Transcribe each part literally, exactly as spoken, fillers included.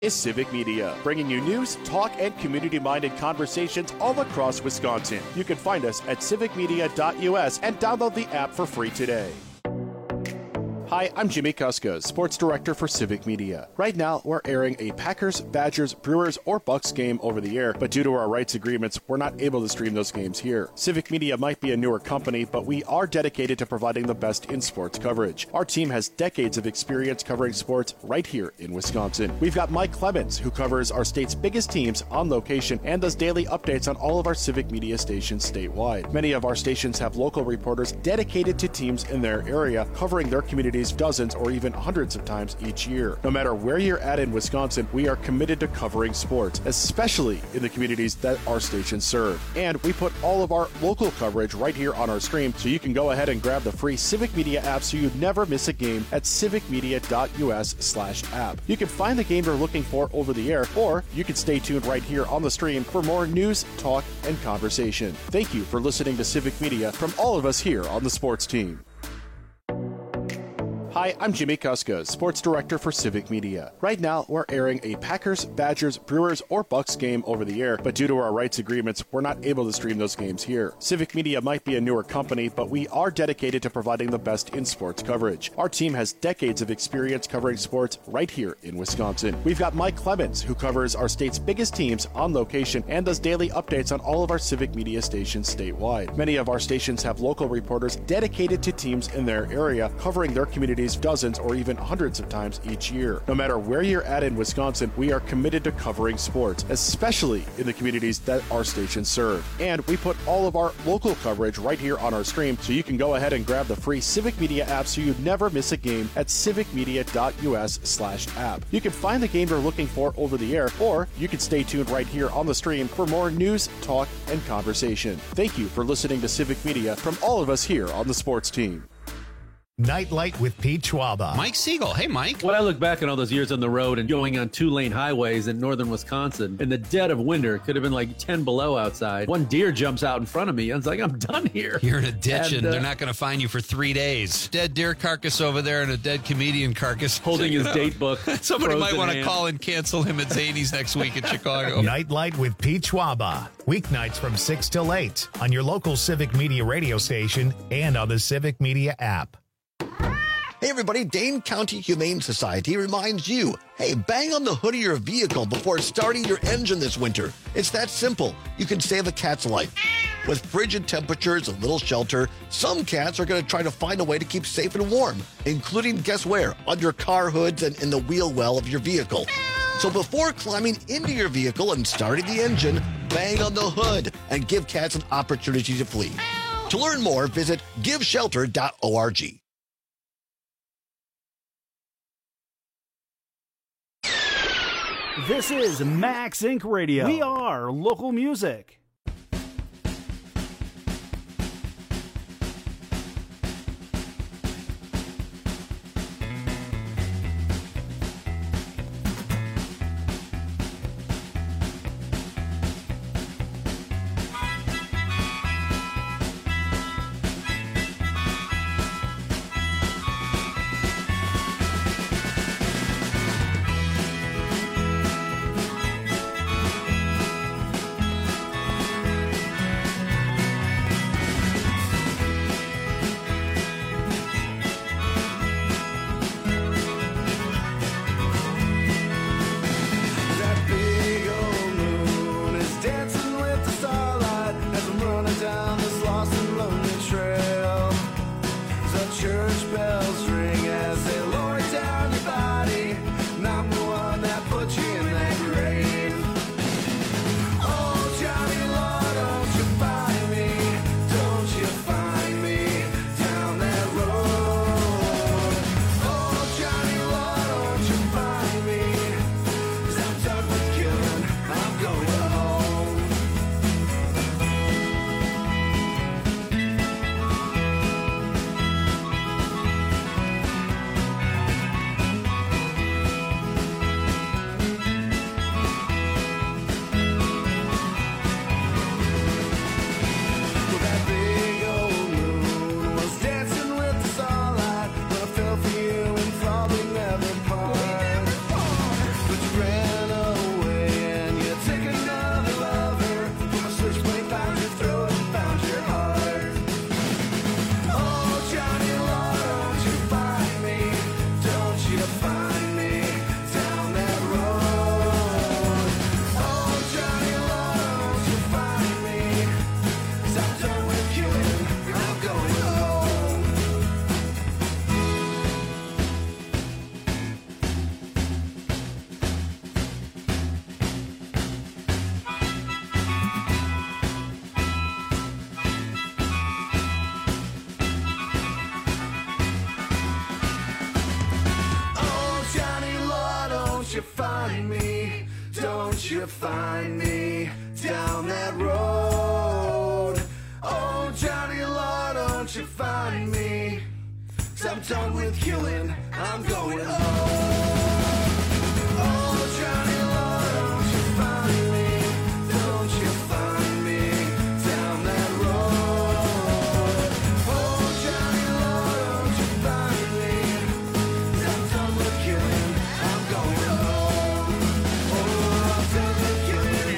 Is Civic Media, bringing you news, talk, and community-minded conversations all across Wisconsin. You can find us at civic media dot U S and download the app for free today. Hi, I'm Jimmy Kuska, Sports Director for Civic Media. Right now, we're airing a Packers, Badgers, Brewers, or Bucks game over the air, but due to our rights agreements, we're not able to stream those games here. Civic Media might be a newer company, but we are dedicated to providing the best in sports coverage. Our team has decades of experience covering sports right here in Wisconsin. We've got Mike Clemens, who covers our state's biggest teams on location and does daily updates on all of our Civic Media stations statewide. Many of our stations have local reporters dedicated to teams in their area, covering their communities dozens or even hundreds of times each year. No matter where you're at in Wisconsin, we are committed to covering sports, especially in the communities that our stations serve. And we put all of our local coverage right here on our stream, so you can go ahead and grab the free Civic Media app so you never miss a game at civic media dot U S slash app. You can find the game you're looking for over the air, or you can stay tuned right here on the stream for more news, talk, and conversation. Thank you for listening to Civic Media from all of us here on the sports team. Hi, I'm Jimmy Kuska, Sports Director for Civic Media. Right now, we're airing a Packers, Badgers, Brewers, or Bucks game over the air, but due to our rights agreements, we're not able to stream those games here. Civic Media might be a newer company, but we are dedicated to providing the best in sports coverage. Our team has decades of experience covering sports right here in Wisconsin. We've got Mike Clemens, who covers our state's biggest teams on location and does daily updates on all of our Civic Media stations statewide. Many of our stations have local reporters dedicated to teams in their area, covering their communities dozens or even hundreds of times each year. No matter where you're at in Wisconsin, we are committed to covering sports, especially in the communities that our stations serve. And we put all of our local coverage right here on our stream, so you can go ahead and grab the free Civic Media app so you never miss a game at civic media dot U S slash app. You can find the game you're looking for over the air, or you can stay tuned right here on the stream for more news, talk, and conversation. Thank you for listening to Civic Media from all of us here on the sports team. Nightlight with Pete Schwaba. Mike Siegel. Hey, Mike. When I look back on all those years on the road and going on two-lane highways in northern Wisconsin, in the dead of winter, it could have been like ten below outside. One deer jumps out in front of me. I was like, I'm done here. You're in a ditch, and, and uh, they're not going to find you for three days. Dead deer carcass over there and a dead comedian carcass. Holding his date book. Somebody might want to call and cancel him at Zany's next week in Chicago. Nightlight with Pete Schwaba. Weeknights from six till eight on your local Civic Media radio station and on the Civic Media app. Hey everybody, Dane County Humane Society reminds you, hey, bang on the hood of your vehicle before starting your engine this winter. It's that simple. You can save a cat's life. With frigid temperatures and little shelter, some cats are going to try to find a way to keep safe and warm, including, guess where, under car hoods and in the wheel well of your vehicle. So before climbing into your vehicle and starting the engine, bang on the hood and give cats an opportunity to flee. To learn more, visit give shelter dot org. This is Max Incorporated. Radio. We are local music. me, don't you find me down that road. Oh, Johnny Law, don't you find me, 'cause I'm done with killing, I'm going home. Oh, Johnny Law, don't you find me, don't you find me down that road. Oh, Johnny Law, don't you find me, 'cause I'm done with killing, I'm going home. Oh, I'm done with killing,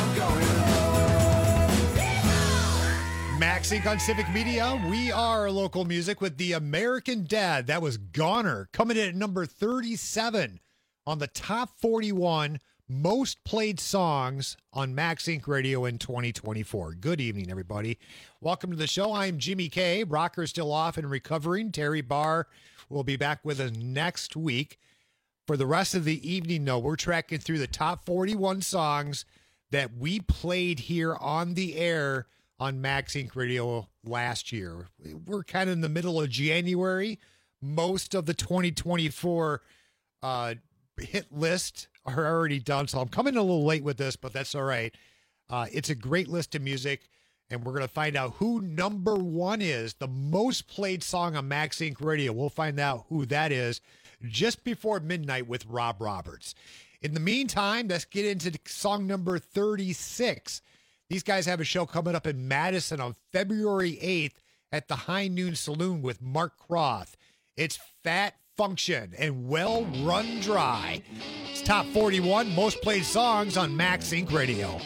I'm going home. Maxink on Civic Media. We are local music with the American Dad. That was Goner, coming in at number thirty-seven on the top forty-one most played songs on Maxink Radio in twenty twenty-four. Good evening, everybody. Welcome to the show. I'm Jimmy K. Rocker's still off and recovering. Terry Barr will be back with us next week. For the rest of the evening, though, we're tracking through the top forty-one songs that we played here on the air on Maxink Radio last year. We're kind of in the middle of January. Most of the twenty twenty-four uh, hit list are already done, so I'm coming a little late with this, but that's all right. Uh, it's a great list of music, and we're going to find out who number one is, the most played song on Maxink Radio. We'll find out who that is just before midnight with Rob Roberts. In the meantime, let's get into song number thirty-six. These guys have a show coming up in Madison on February eighth at the High Noon Saloon with Mark Croth. It's Fat Function and Well Run Dry. It's top forty-one most played songs on Maxink Radio.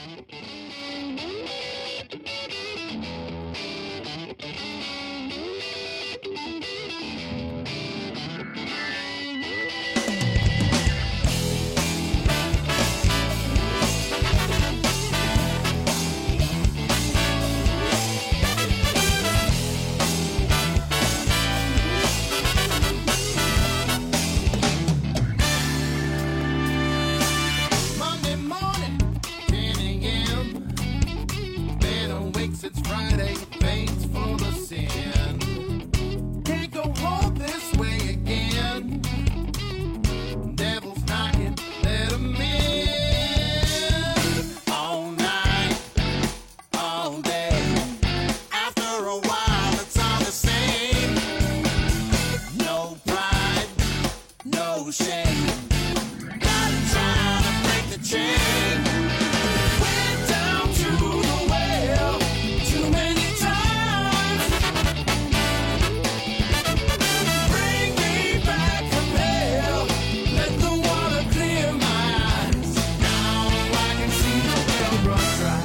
It's Friday, thanks for the sin. Can't go home this way again. Devil's knocking, let him in. All night, all day. After a while, it's all the same. No pride, no shame. Gotta try to break the chain. Went down to the well. Too many times. Bring me back from hell. Let the water clear my eyes. Now I can see the well run dry.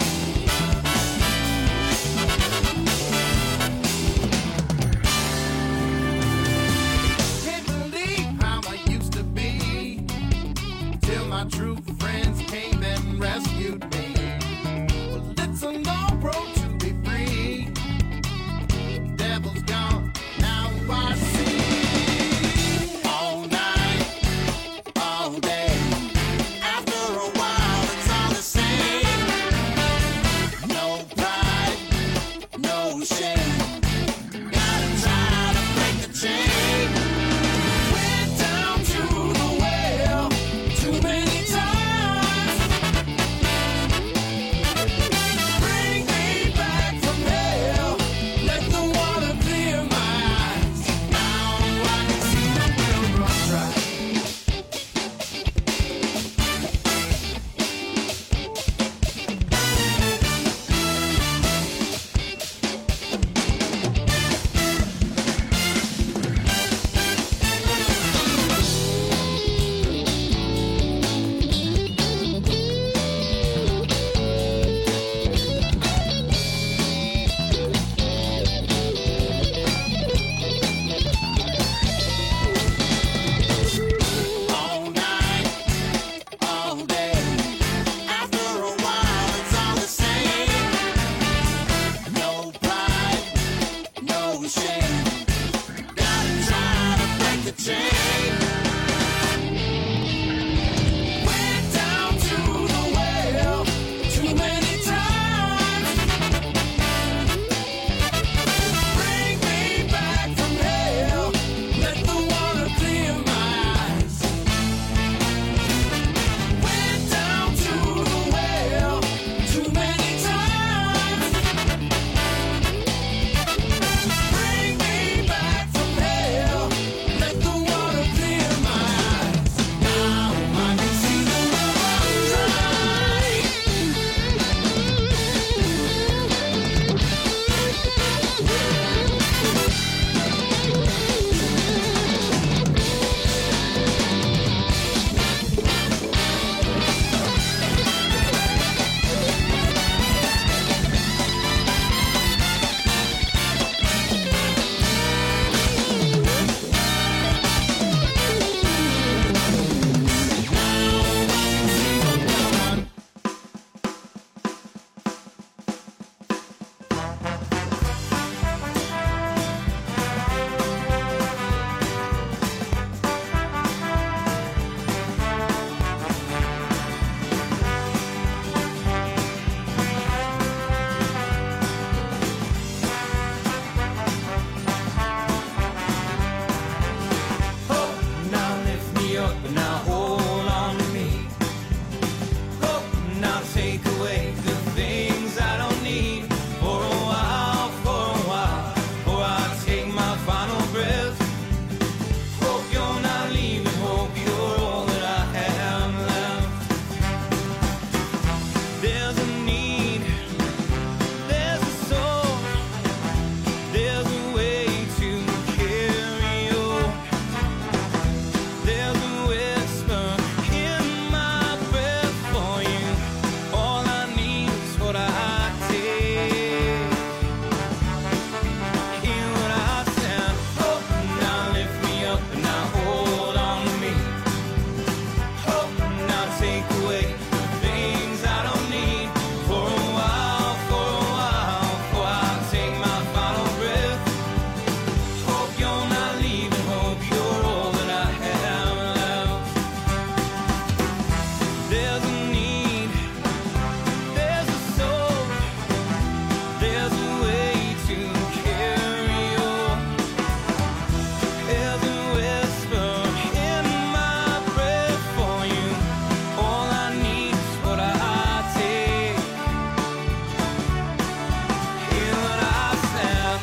Can't believe how I used to be, till my true friends came and rescued me. Well, it's a long road to be free. Devil's gone, now I see. All night, all day. After a while, it's all the same. No pride, no shame. Gotta try to break the chain. Went down to the well too many times. take away the things I don't need for a while, for a while, or I take my final breath. Hope you're not leaving, hope you're all that I have left. There's a need, there's a soul, there's a way to carry on. There's a whisper in my breath for you. All I need is what I take. Hear what I said. Oh, now lift me up and now hold on to me. Oh, now take away the things I don't need for a while, for a while, for I take my final breath. Hope you're not leaving, hope you're all that I have left. There's a need, there's a soul, there's a way to carry on. There's a whisper in my breath for you. All I need is what I take. Hear what I said.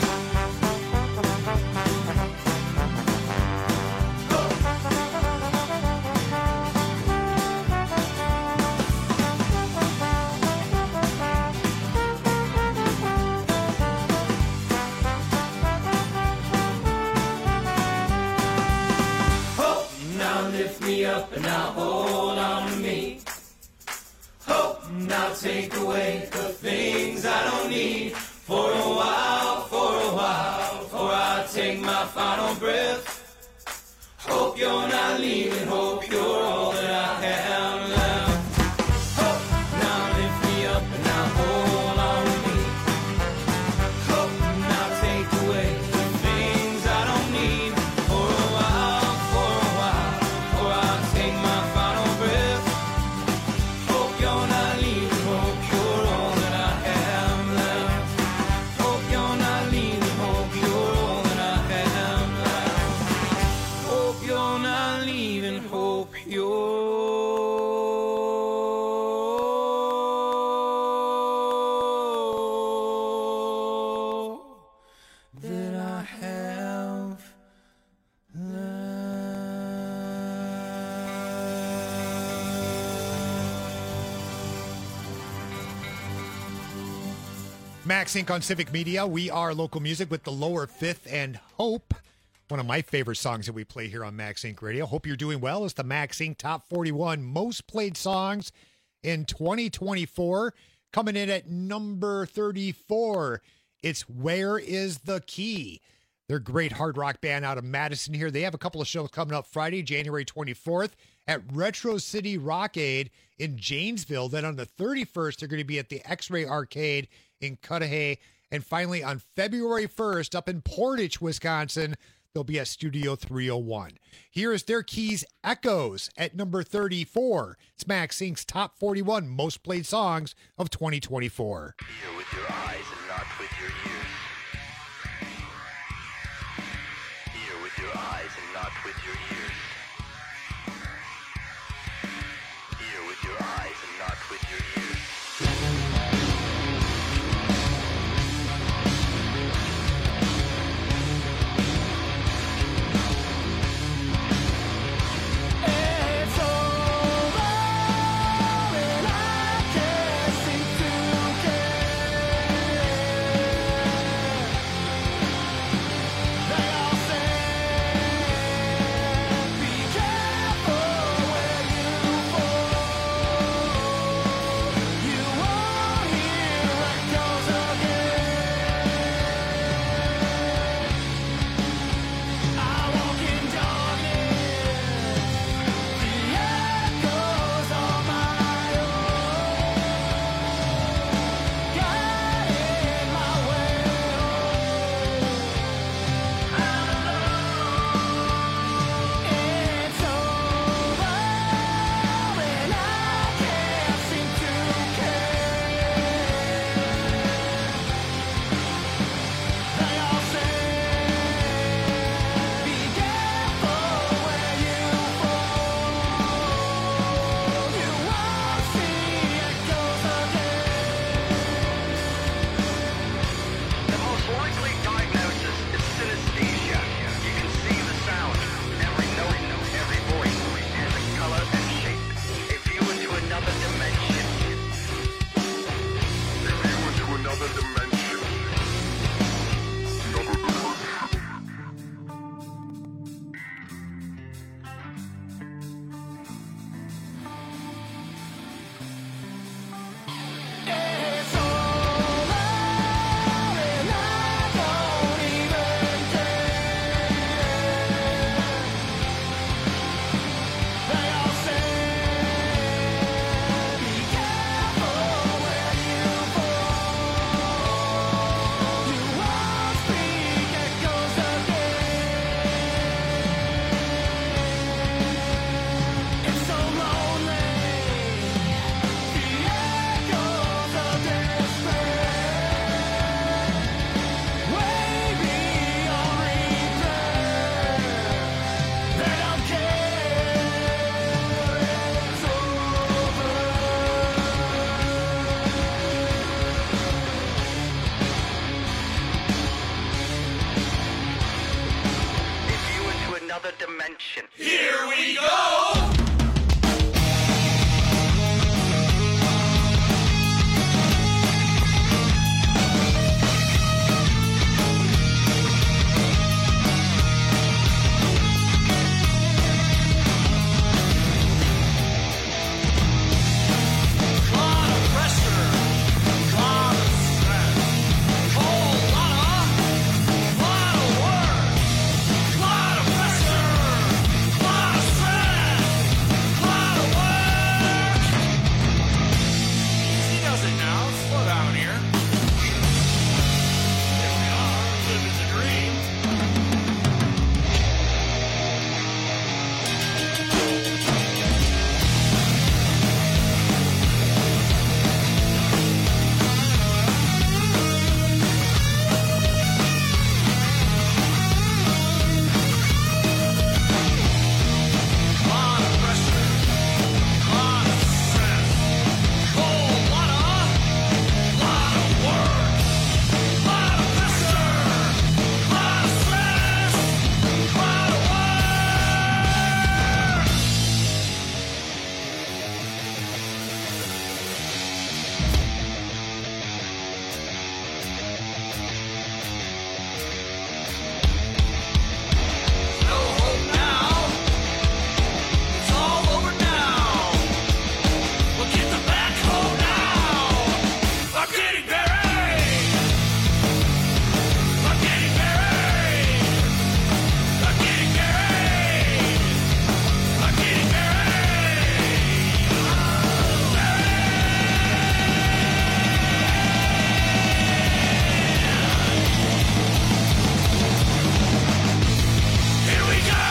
Hope now lift me up and now hold on to me. Hope now take away the things I don't need for a while, for a while, for I take my final breath. Hope you're not leaving, hope you're all that I have left. Hope now lift me up and now hold on to me. Hope now take away the things I don't need for a while, for a while, for I take my final breath. Hope you're not leaving, hope you're all that I have left. Hope you're not leaving, hope you're all that I have left. Hope you're not leaving, hope you're that I have Max Inc on Civic Media. We are local music with the Lower Fifth and Hope. One of my favorite songs that we play here on Max Inc Radio. Hope you're doing well. It's the Max Inc Top forty-one most played songs in twenty twenty-four. Coming in at number thirty-four, it's Where Is the Key? They're a great hard rock band out of Madison here. They have a couple of shows coming up Friday, January twenty-fourth at Retro City Rockade in Janesville. Then on the thirty-first, they're going to be at the X-Ray Arcade in Cudahy. And finally, on February first, up in Portage, Wisconsin, they'll be at Studio three oh one. Here is their Keys Echoes at number thirty-four. It's Max Inc Top forty-one most played songs of twenty twenty-four. Hear with your eyes and not with your ears. Hear with your eyes and not with your ears. Hear with your eyes and not with your ears. It's over and I can't seem to care. They all say, be careful where you fall. another dimension. Take you into another dimension. Another It's over and I don't even care. They all say, be careful where you fall. You won't speak echoes again. It's so lonely. The echoes of despair, way beyond repair. They don't care. It's over. Take you into another dimension. Here we go. Lot of pressure, lot of stress, whole lot of, lot of work. Lot of pressure, lot of stress, lot of work. She knows it now. Slow down here. Here we are, living the dream. Lot of pressure, lot of stress, whole lot of, lot of work. Lot of pressure, lot of stress, lot of work. No hope now. It's all over now. We'll get the backhoe now. I'm getting buried. I'm getting buried. I'm getting buried. I'm getting buried. Here we go.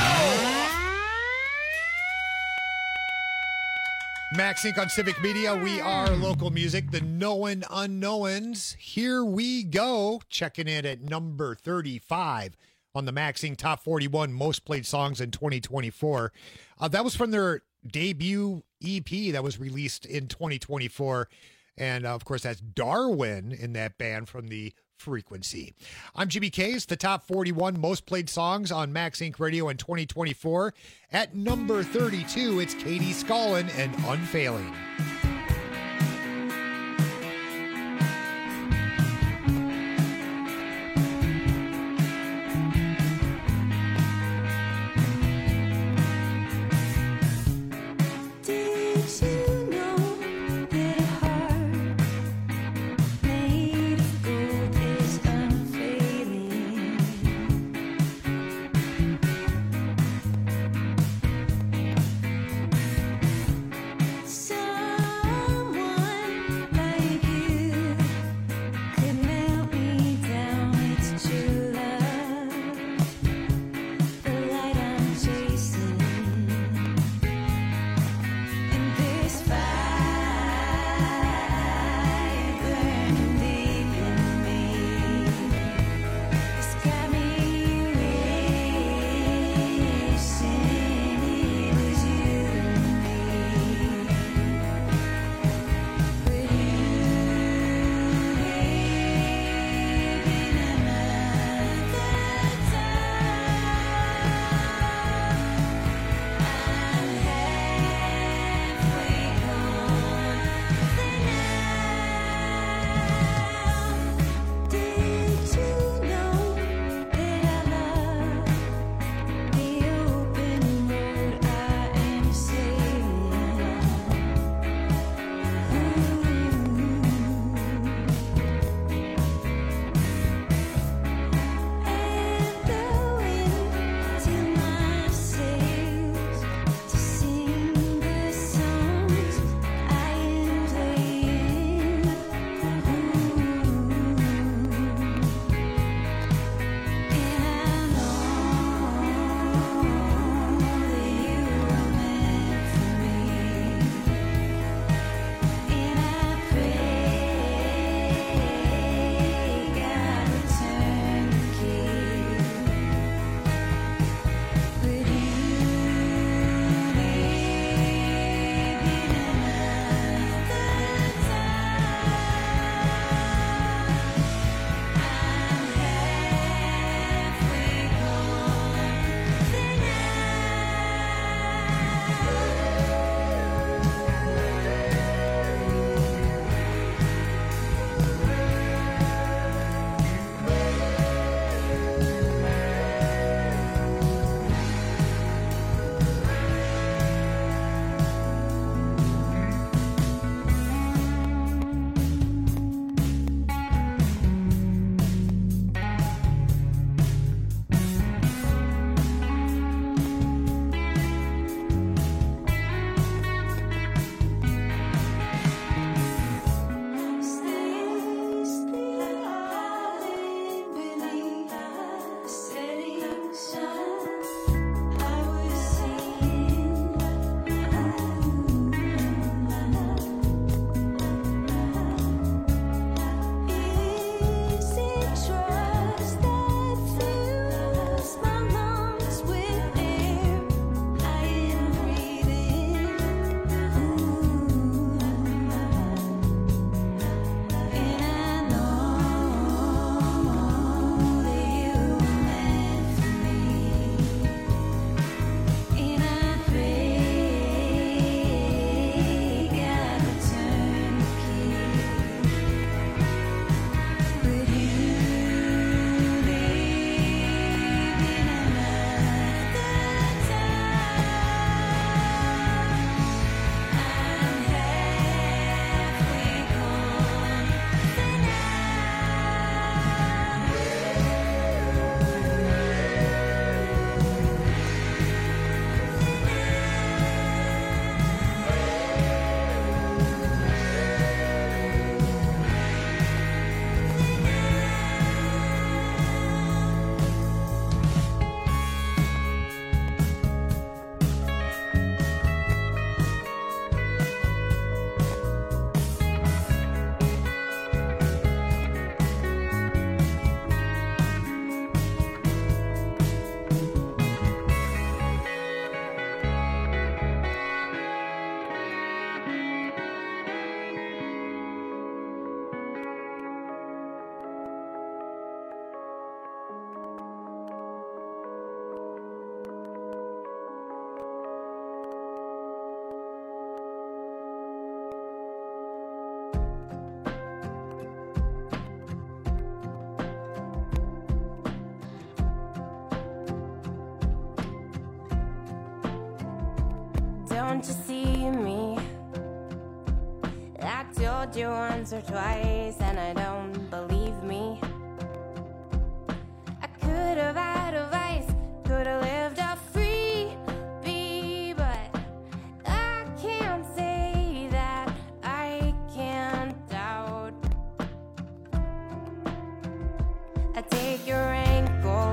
Max Inc on Civic Media. We are local music, the known unknowns. Here we go. Checking in at number thirty-five on the Max Inc Top forty-one Most Played Songs in twenty twenty-four. Uh, that was from their debut E P that was released in twenty twenty-four. And uh, of course, that's Darwin in that band from the Frequency. I'm Jimmy Case, the top forty-one most played songs on Max Inc Radio in twenty twenty-four. At number thirty-two, it's Katie Scullin and Unfailing. Did you know that a heart made of gold is unfailing? Some don't you see me? I told you once or twice and I don't believe me. I could have had advice, could have lived a free bee, but I can't say that I can't doubt. I take your ankle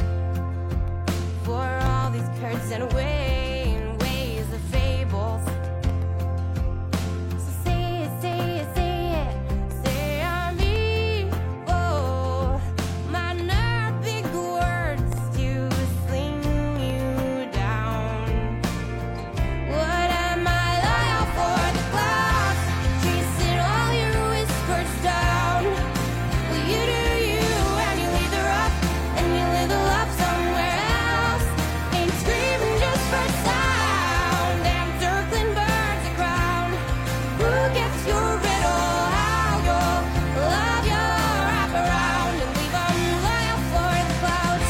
for all these curds and ways, ways of fables. So say it, say it, say it, say I'm evil. My not big words to sling you down. What am I loyal for? The clouds chasing all your whispers down. Well, you do you, and you leave the rough, and you live the love somewhere else. Ain't screaming just for sound. Damn circling birds around. Who gets your riddle? How you'll love your wrap around and leave 'em loyal for the clouds.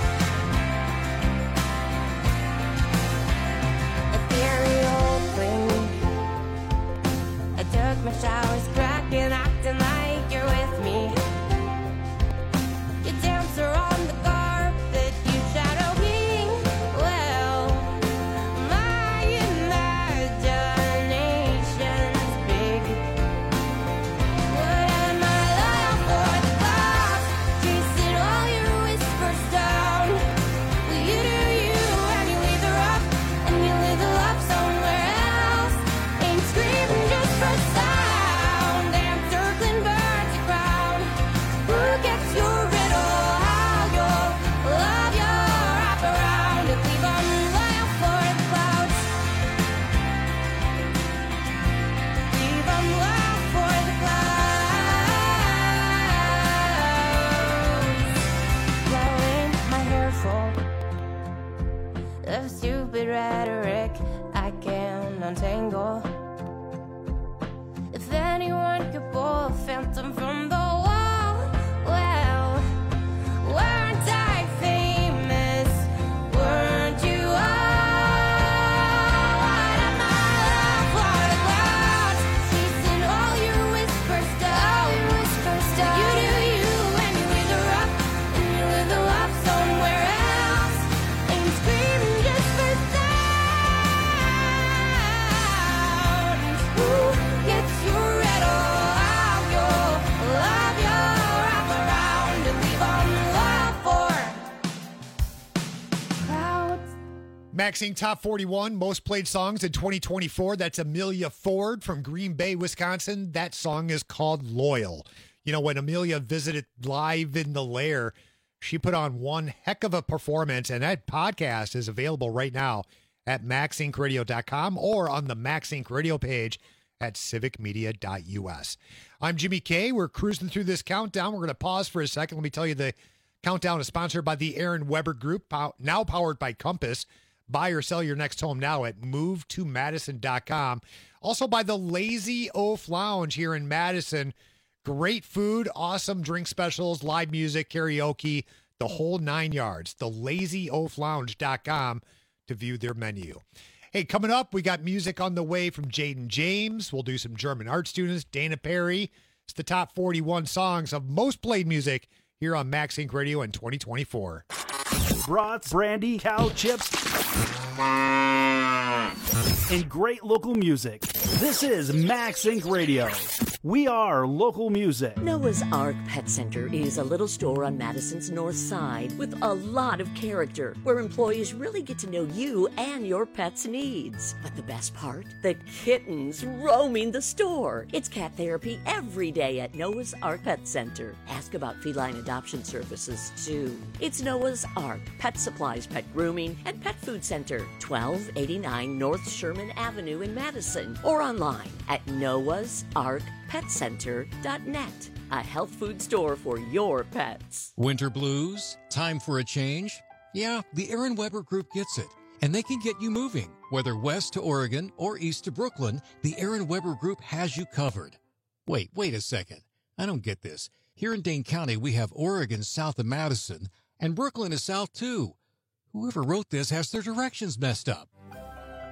A very old thing. I took my showers cracking, acting like you're with me. You dance around the carpet, you shadow me. Well, my imagination's big. What am I loyal for? The clouds chasing all your whispers down. Well, you do you, and you leave the rough, and you leave the love somewhere else. Ain't screaming just for sound. Damn circling birds around. Who gets your riddle? How you'll love your wrap around and leave 'em loyal for the clouds. Leave 'em loyal for the clouds. Blowing my hair full of stupid rhetoric I can untangle. If anyone could pull a phantom from the wall, well, weren't I famous? Weren't you all? What am I for the clouds? Chasing all your whispers down. You do you, and you leave the rough, and you leave the love somewhere else. Ain't screaming just for sound. Who gets your riddle? How you'll love your wrap around and leave 'em loyal for clouds. Maxing Top forty-one, most played songs in twenty twenty-four. That's Amelia Ford from Green Bay, Wisconsin. That song is called Loyal. You know, when Amelia visited live in the Lair, she put on one heck of a performance, and that podcast is available right now at max inc radio dot com or on the Max Inc Radio page at civic media dot u s. I'm Jimmy K. We're cruising through this countdown. We're going to pause for a second. Let me tell you the countdown is sponsored by the Aaron Weber Group, pow- now powered by Compass. Buy or sell your next home now at move to madison dot com. Also by the Lazy Oaf Lounge here in Madison. Great food, awesome drink specials, live music, karaoke, the whole nine yards. the lazy oaf lounge dot com to view their menu. Hey, coming up, we got music on the way from Jaden James. We'll do some German art students, Dana Perry. It's the top forty-one songs of most played music here on Max Inc Radio in twenty twenty-four. Brats, brandy, cow chips, and great local music. This is Max Inc Radio. We are local music. Noah's Ark Pet Center is a little store on Madison's north side with a lot of character, where employees really get to know you and your pet's needs. But the best part? The kittens roaming the store. It's cat therapy every day at Noah's Ark Pet Center. Ask about feline adoption services, too. It's Noah's Ark Pet Supplies, Pet Grooming, and Pet Food Center, twelve eighty-nine North Sherman Avenue in Madison, or online at noahs ark pet center dot net. A health food store for your pets. Winter blues? Time for a change? Yeah, the Aaron Weber Group gets it. And they can get you moving. Whether west to Oregon or east to Brooklyn, the Aaron Weber Group has you covered. Wait, wait a second. I don't get this. Here in Dane County, we have Oregon south of Madison, and Brooklyn is south too. Whoever wrote this has their directions messed up.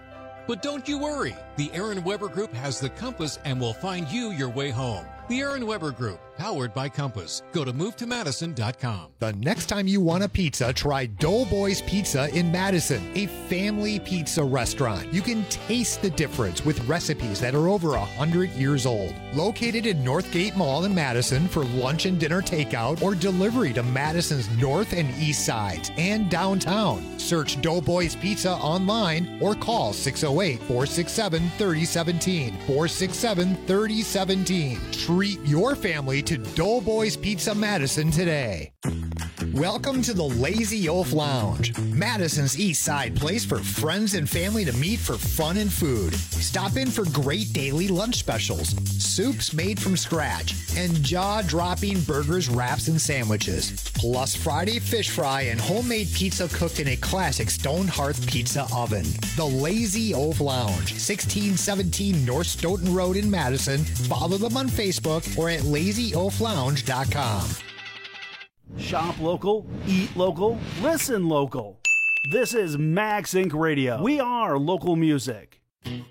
But don't you worry. The Aaron Weber Group has the compass and will find you your way home. The Aaron Weber Group, powered by Compass. Go to move to madison dot com. The next time you want a pizza, try Doughboys Pizza in Madison, a family pizza restaurant. You can taste the difference with recipes that are over one hundred years old. Located in Northgate Mall in Madison for lunch and dinner takeout or delivery to Madison's north and east sides and downtown. Search Doughboys Pizza online or call six oh eight, four six seven, three oh one seven, four six seven, three oh one seven. Treat your family to Doughboys Pizza Madison today. Welcome to the Lazy Oaf Lounge, Madison's East Side place for friends and family to meet for fun and food. Stop in for great daily lunch specials, soups made from scratch, and jaw-dropping burgers, wraps, and sandwiches. Plus Friday fish fry and homemade pizza cooked in a classic stone hearth pizza oven. The Lazy Oaf Lounge, sixteen seventeen North Stoughton Road in Madison. Follow them on Facebook or at lazy oaf lounge dot com. Shop local, eat local, listen local. This is Max Incorporated. Radio. We are local music.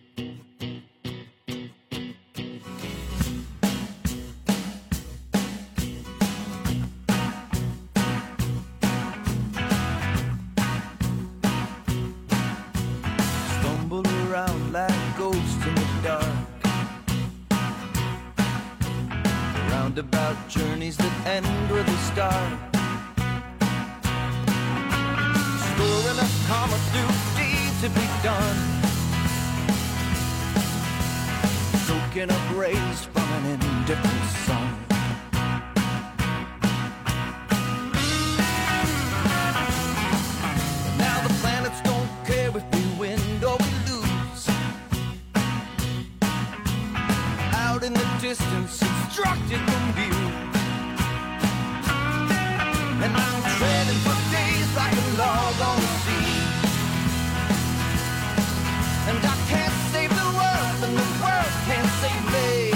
Stumble around like ghosts in the dark. Roundabout journeys that end with a start. Storing up karma through deeds to be done. Soaking up rays from an indifferent sun. Now the planets don't care if we win or we lose. Out in the distance, obstructed from view. And I'm treading for days like a log on the sea. And I can't save the world, and the world can't save me.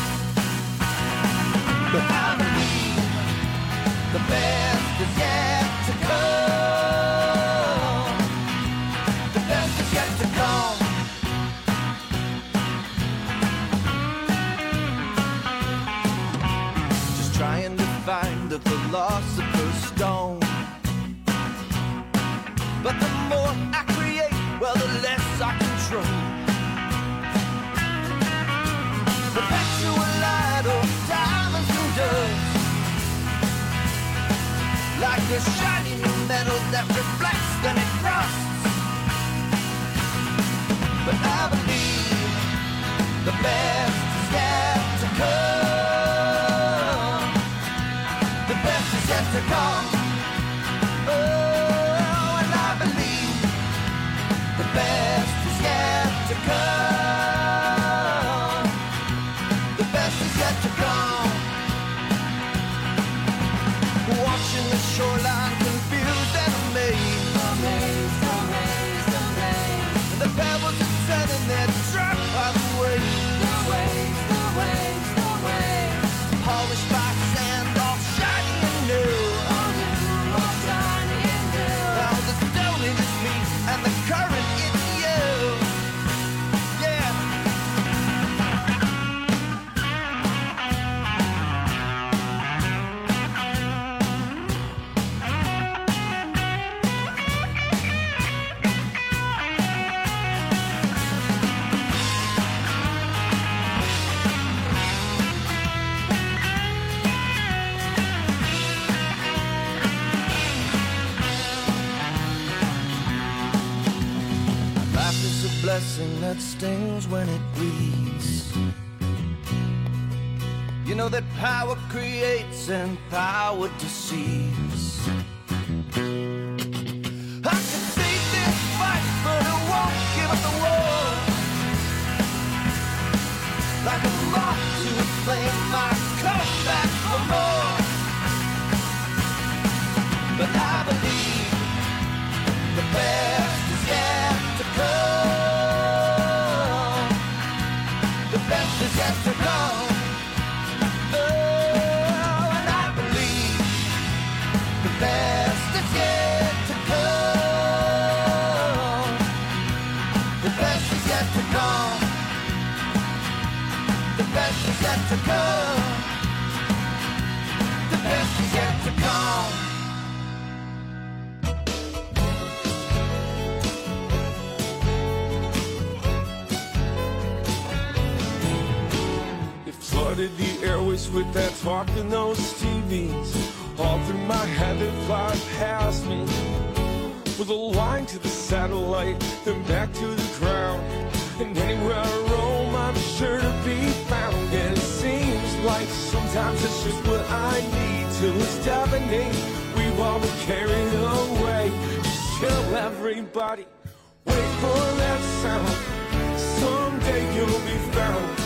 But I believe the best is yet to come. The best is yet to come. Trying to find the philosopher's stone. But the more I create, well, the less I control. Perpetual light of diamonds and dust, like a shiny new metal that reflects, then it rusts. But I believe the best is yet to come. Yet to come. Oh, and I believe the best is yet to come. The best is yet to come. Watching the shoreline confused and amazed. Amazed, amazed, amazed. The pebbles are setting their trap by the waves. The waves, the waves, the waves. Polished by sand, all shiny and new. All new, all shiny and new. Now the stone is me and the current is you. Yeah. Life is a blessing that stings when it bleeds. You know that power creates and power deceives. I can see this fight, but I won't give up the war. Like a moth to a flame, I come back for more. But I believe the best is yet to come. The best is yet to come. Oh, and I believe the best is yet to come. The best is yet to come. The best is yet to come. It flooded the airways with that talk in those T Vs. All through my head they fly past me. With a line to the satellite, then back to the ground. And anywhere I roam, I'm sure to be found. And it seems like sometimes it's just what I need till it's deafening. We've all been carried away. Just chill, everybody. Wait for that sound. Someday you'll be found.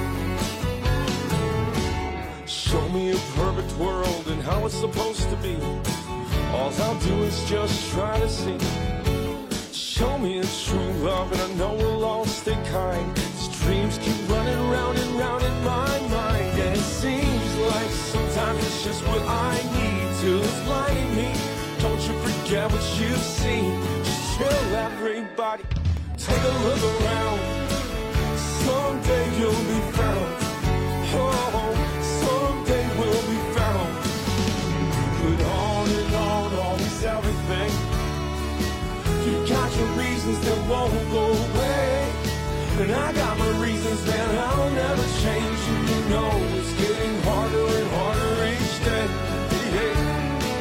Show me a perfect world and how it's supposed to be. All I'll do is just try to see. Show me a true love and I know we'll all stay kind. These dreams keep running round and round in my mind. And it seems like sometimes it's just what I need till it's blinding me. Don't you forget what you've seen. Just chill, everybody. Take a look around. Someday you'll be found. Oh, someday we'll be found. But on and on, always everything. You got your reasons that won't go away. And I got my reasons that I'll never change. And you know it's getting harder and harder each day. Yeah.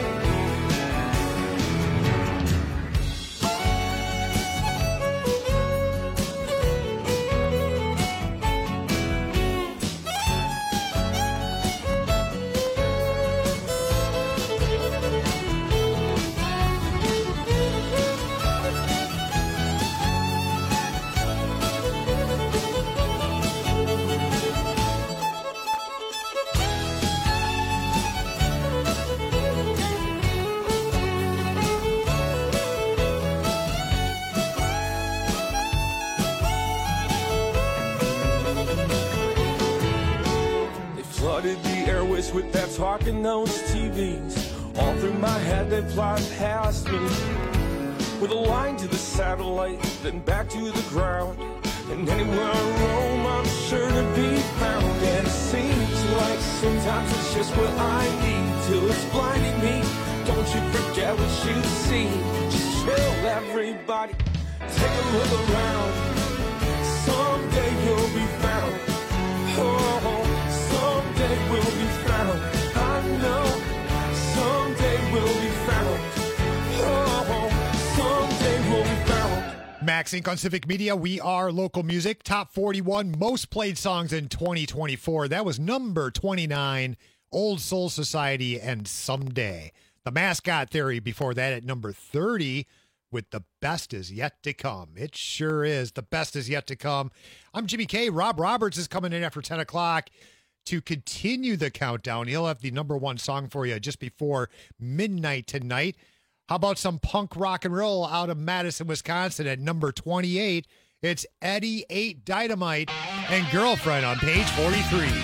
Flooded the airways with that talk in those T Vs. All through my head they fly past me. With a line to the satellite, then back to the ground. And anywhere I roam, I'm sure to be found. And it seems like sometimes it's just what I need till it's blinding me. Don't you forget what you see. Just chill, everybody. Take a look around. Someday you'll be found. Oh, someday we'll be found. I know someday we'll be found. Oh, someday we'll be found. Max Inc on Civic Media. We are local music. Top forty-one most played songs in twenty twenty-four. That was number twenty-nine, Old Soul Society and Someday. The Mascot Theory before that at number thirty with The Best Is Yet to Come. It sure is. The best is yet to come. I'm Jimmy K. Rob Roberts is coming in after ten o'clock to continue the countdown. He'll have the number one song for you just before midnight tonight. How about some punk rock and roll out of Madison, Wisconsin at number twenty-eight? It's Eddie eight Dynamite and Girlfriend on page forty-three.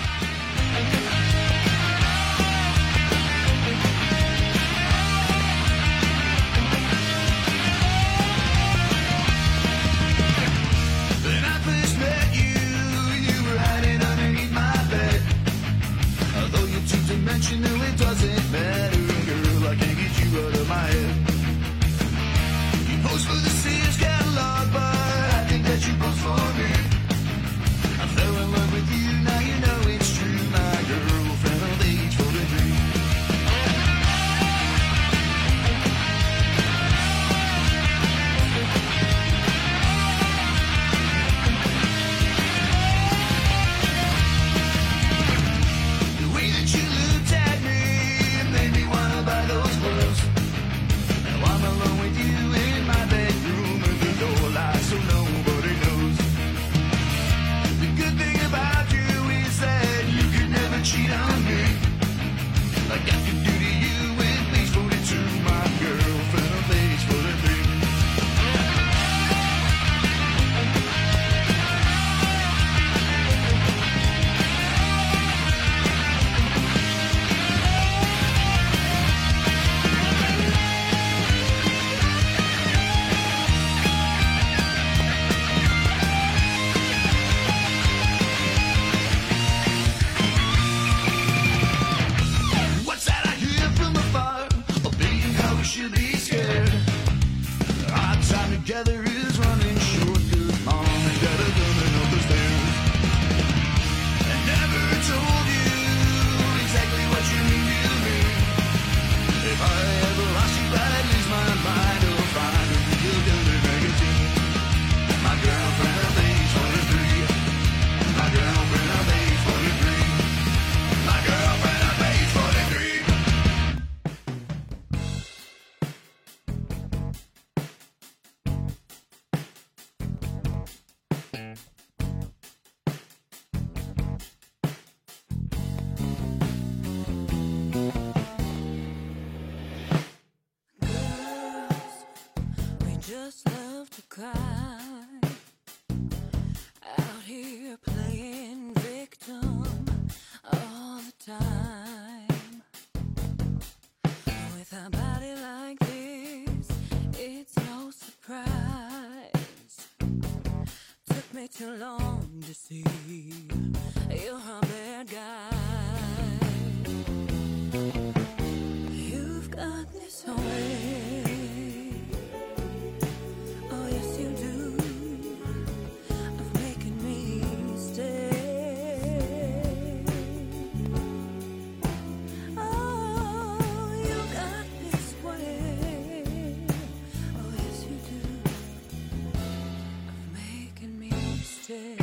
You know it doesn't matter, girl, I can't get you out of my head. You post for the Sears catalog, but I think that you post for me. I fell in love with you, now you know it's true. just love to cry. Out here playing victim all the time. With a body like this, it's no surprise. Took me too long to see you're a bad guy. You've got this way. Oh yes you do. Of making me stay. Oh, you got this way. Oh yes you do. Of making me stay.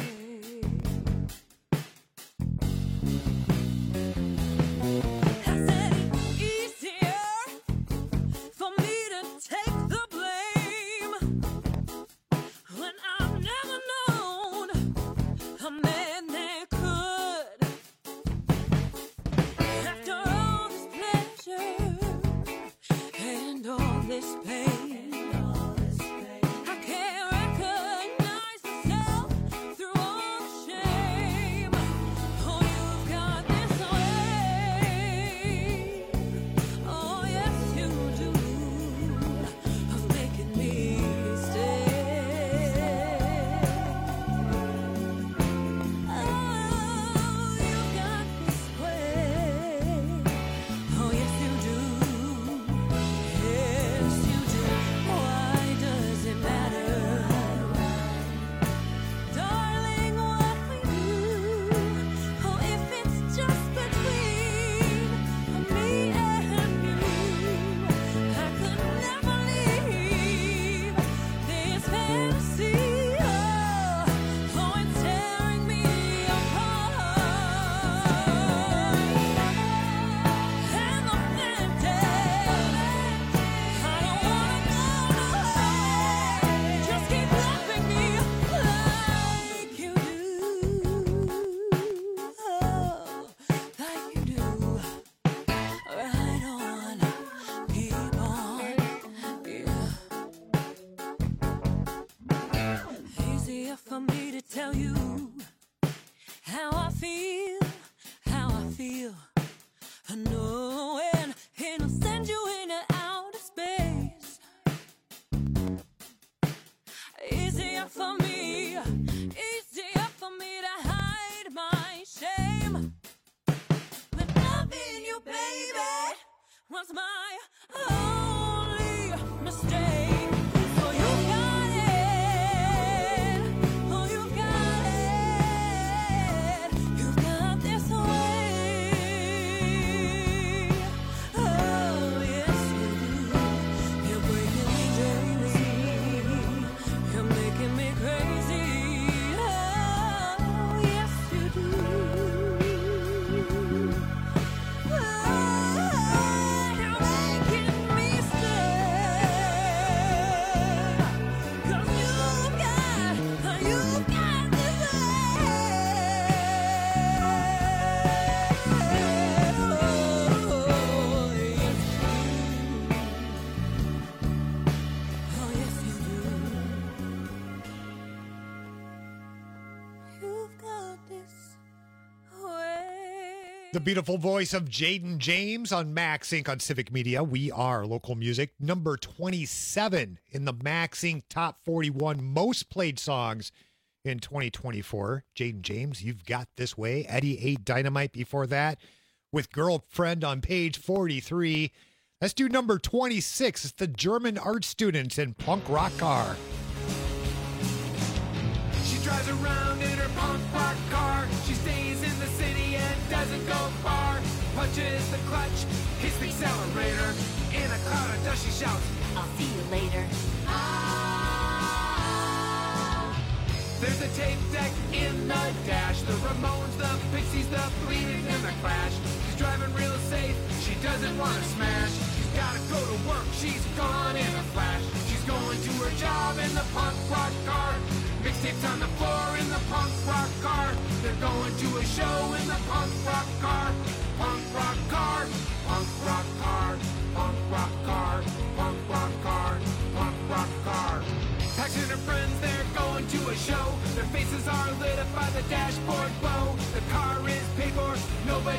The beautiful voice of Jaden James on Max Incorporated on Civic Media. We are local music. Number twenty-seven in the Max Incorporated Top forty-one most played songs in twenty twenty-four. Jaden James, You've Got This Way. Eddie ate Dynamite before that with Girlfriend on page forty-three. Let's do number twenty-six. It's the German art students in Punk Rock Car. She drives around in her punk rock car. She stays in the city and doesn't go far. Punches the clutch, hits the accelerator. In a cloud of dust she shouts, I'll see you later. Ah. There's a tape deck in the dash. The Ramones, the Pixies, the Bleeding, and the Clash. She's driving real safe, she doesn't want to smash. She's gotta go to work, she's gone in a flash. She's going to her job in the punk rock car. Mixtapes on the floor in the punk rock car. They're going to a show in the punk rock car. Punk rock car, punk rock car, punk rock car, punk rock car, punk rock car.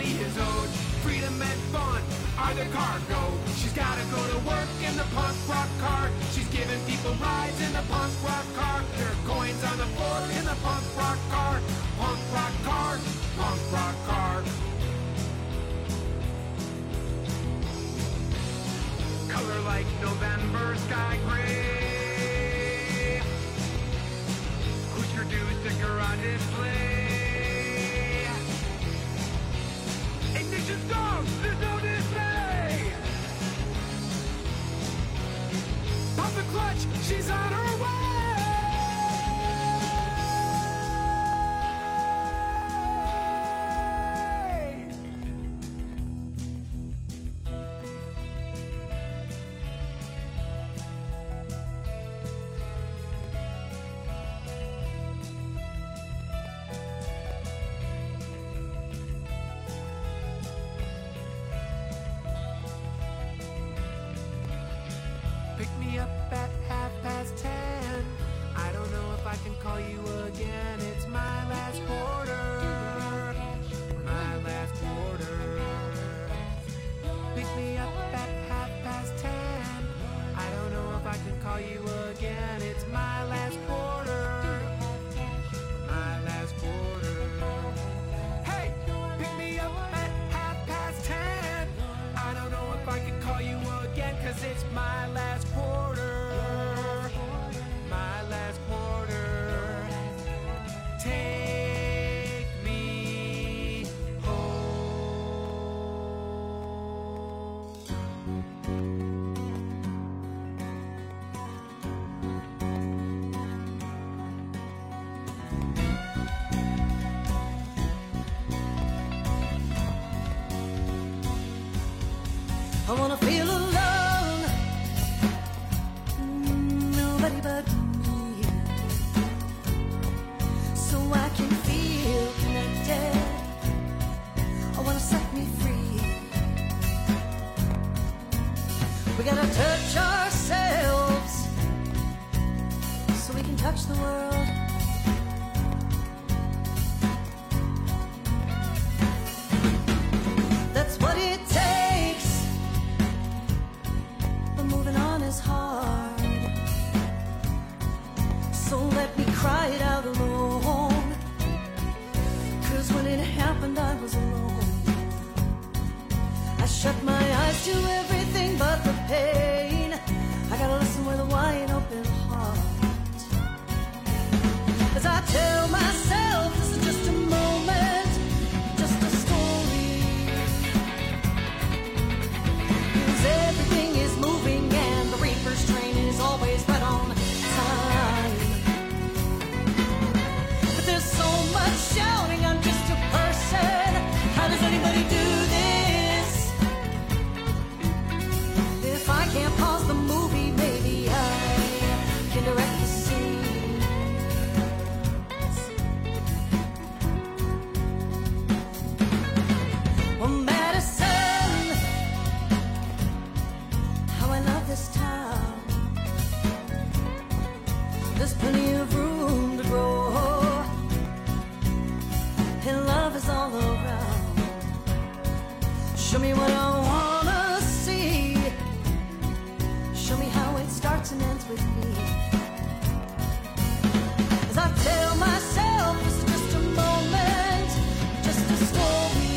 money is owed. Freedom and fun are the cargo. She's gotta go to work in the punk rock car. She's giving people rides in the punk rock car. There are coins on the floor in the punk rock car. Punk rock car, punk rock car. Color like November sky gray. Who's your dude sticker on display? Ignition stone, there's no display. Pop the clutch, she's on her way. Pick me up at half past ten. I don't know if I can call you again. It's my last quarter. My last quarter. Pick me up at half past ten. I don't know if I can call you again. It's my last quarter. My last quarter. Hey, pick me up at half past ten. I don't know if I can call you again, 'cause it's my last quarter. My last quarter. Take me I wanna feel alone, Mm, nobody but me, so I can feel connected. I wanna set me free. We gotta touch ourselves so we can touch the world. That's what it takes. But moving on is hard. So let me cry it out alone. 'Cause when it happened, I was alone. I shut my eyes to everything but the pain. I gotta listen with a wide open heart. As I tell myself this is just a moment, just a story. 'Cause everything is moving and the reaper's train is always right on time. But there's so much shouting, I'm just a person. How does anybody do this? If I can't pause the movie, maybe I can direct the scene. Well, Madison, how I love this town. There's plenty of room to grow, and love is all around. Show me what I wanna see. Show me how it starts and ends with me. As I tell myself this is just a moment, just a story.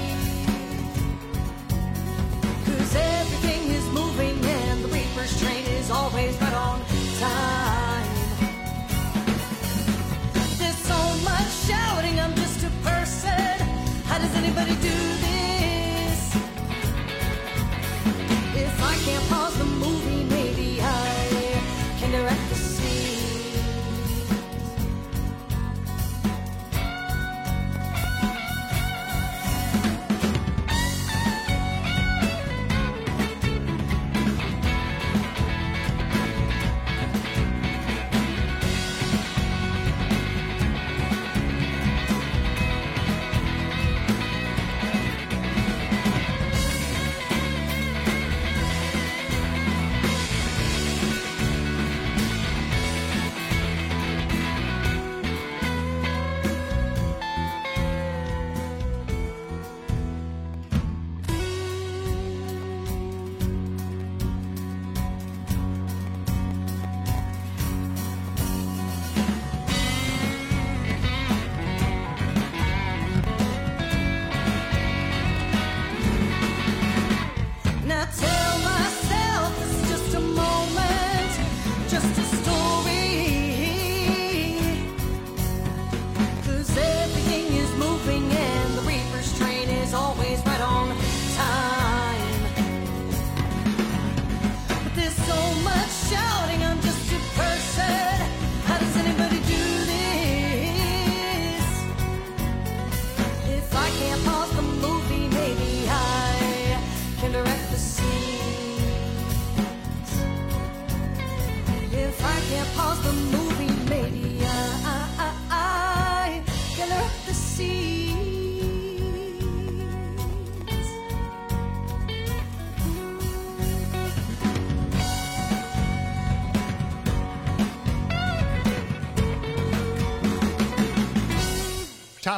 'Cause everything is moving and the reaper's train is always right on time. There's so much shouting, I'm just a person. How does anybody do this? If I can't pause the movie, maybe I can direct the scene.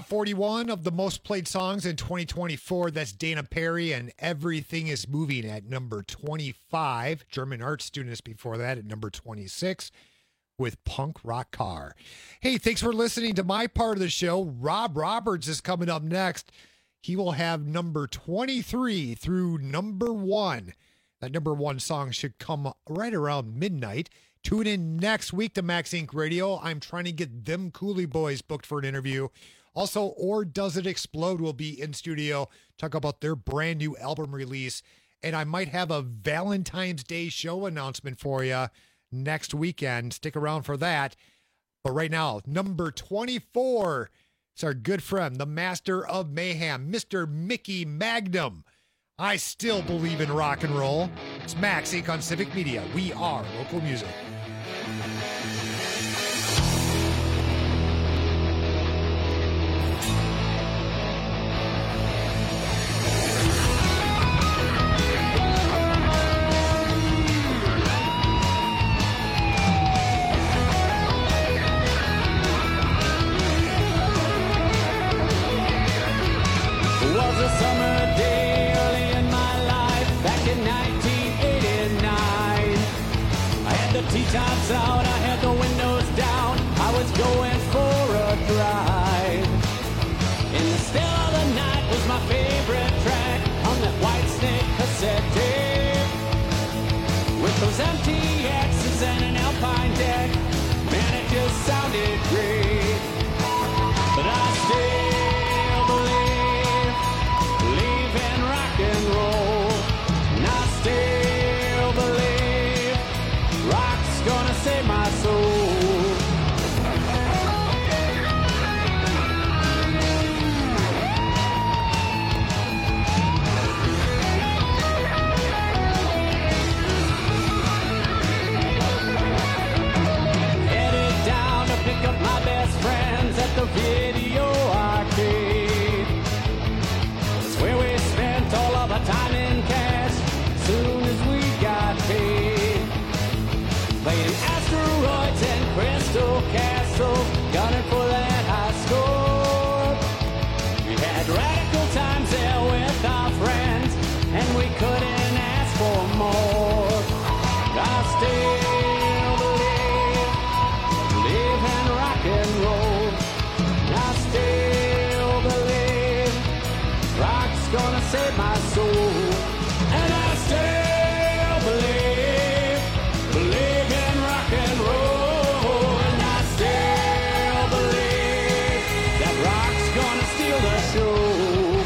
forty-one of the most played songs in twenty twenty-four. That's Dana Perry and Everything is Moving at number twenty-five. German art students before that at number twenty-six with Punk Rock Car. Hey, thanks for listening to my part of the show. Rob Roberts is coming up next. He will have number twenty-three through number one. That number one song should come right around midnight. Tune in next week to Max Inc Radio. I'm trying to get them Cooley Boys booked for an interview. Also, Or Does It Explode will be in studio, talk about their brand new album release. And I might have a Valentine's Day show announcement for you next weekend. Stick around for that. But right now, number twenty-four, it's our good friend, the master of mayhem, Mister Mickey Magnum. I still believe in rock and roll. It's Max Inc on Civic Media. We are local music. Tops out, I had the windows down, I was going for a drive. In the still of the night was my favorite track on that White Snake cassette tape. With those M T X's and an Alpine deck, man, it just sounded great. But I still believe, believe in rock and roll. And I still believe rock's gonna save my soul. Headed down to pick up my best friends at the video arcade. It's where we spent all of our time in cash soon as we got paid. Playing asteroids and Crystal Castle, gunning for that high score. We had radical times there with our friends, and we couldn't ask for more. I still believe, believe in rock and roll. I still believe rock's gonna save my soul. And I still believe, believe in rock and roll. And I still believe that rock's gonna steal the show.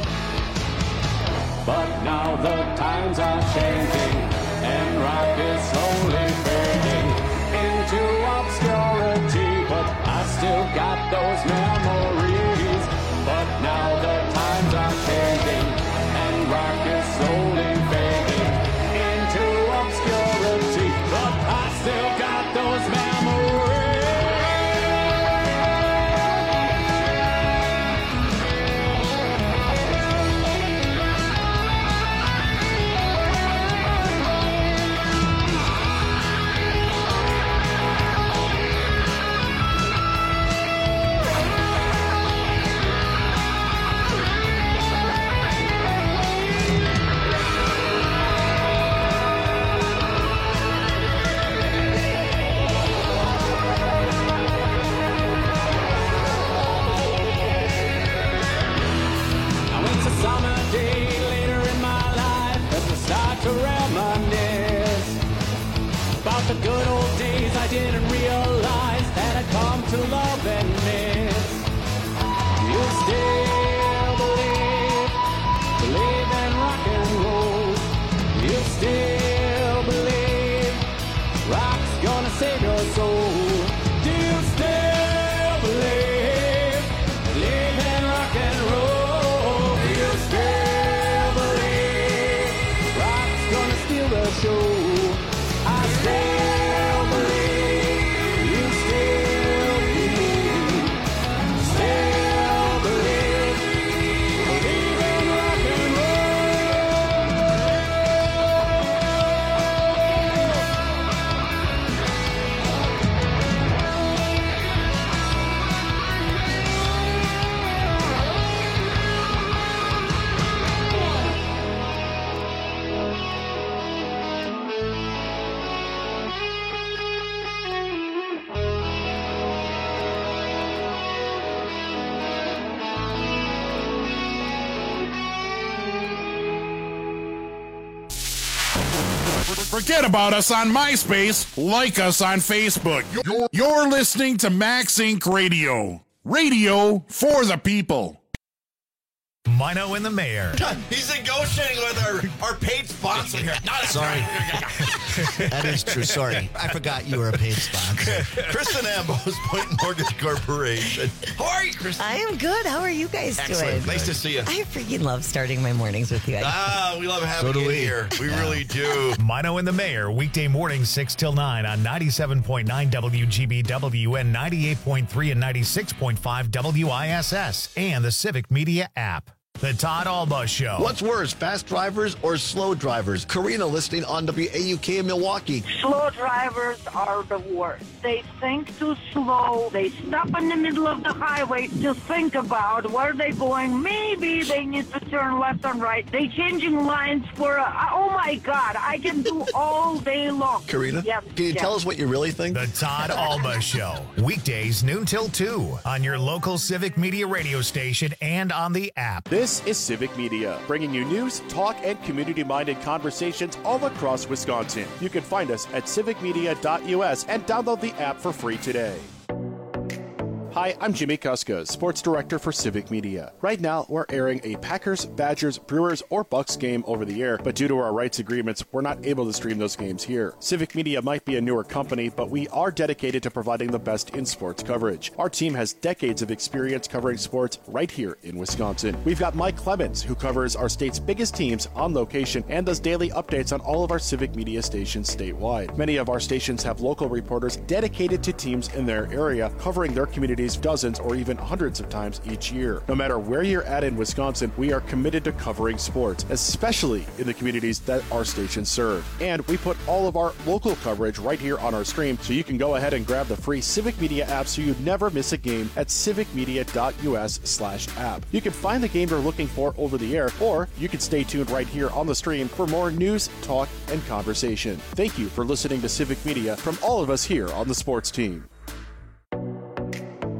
But now the times are changing, and rock is slowly fading into obscurity. But I still got those memories. But now the times are changing, and rock is slowly fading into obscurity. But I still got those memories. Forget about us on MySpace. Like us on Facebook. You're, you're listening to Max Inc Radio. Radio for the people. Mino and the Mayor. He's negotiating with our, our paid sponsor here. Not Sorry. That is true. Sorry. I forgot you were a paid sponsor. Kristen Ambos, Point Mortgage Corporation. How are you, Kristen? I am good. How are you guys Excellent. doing? Nice to see you. I freaking love starting my mornings with you. I- Ah, we love having So do you we. here. We Yeah. really do. Mino and the Mayor, weekday mornings six till nine on ninety-seven point nine W G B W and ninety-eight point three and ninety-six point five W I S S and the Civic Media app. The Todd Alba Show. What's worse, fast drivers or slow drivers? Karina listening on W A U K in Milwaukee. Slow drivers are the worst. They think too slow. They stop in the middle of the highway to think about where they're going. Maybe they need to turn left and right. They changing lines for a, oh my God, I can do all day long. Karina, Yes, can you yes. tell us what you really think? The Todd Alba Show. Weekdays noon till two on your local Civic Media radio station and on the app. This is Civic Media, bringing you news, talk, and community-minded conversations all across Wisconsin. You can find us at civic media dot U S and download the app for free today. Hi, I'm Jimmy Kuska, Sports Director for Civic Media. Right now, we're airing a Packers, Badgers, Brewers, or Bucks game over the air, but due to our rights agreements, we're not able to stream those games here. Civic Media might be a newer company, but we are dedicated to providing the best in sports coverage. Our team has decades of experience covering sports right here in Wisconsin. We've got Mike Clemens, who covers our state's biggest teams on location and does daily updates on all of our Civic Media stations statewide. Many of our stations have local reporters dedicated to teams in their area, covering their communities dozens or even hundreds of times each year. No matter where you're at in Wisconsin, we are committed to covering sports, especially in the communities that our stations serve. And we put all of our local coverage right here on our stream, so you can go ahead and grab the free Civic Media app so you never miss a game at civic media dot U S slash app. You can find the game you're looking for over the air, or you can stay tuned right here on the stream for more news, talk, and conversation. Thank you for listening to Civic Media from all of us here on the sports team.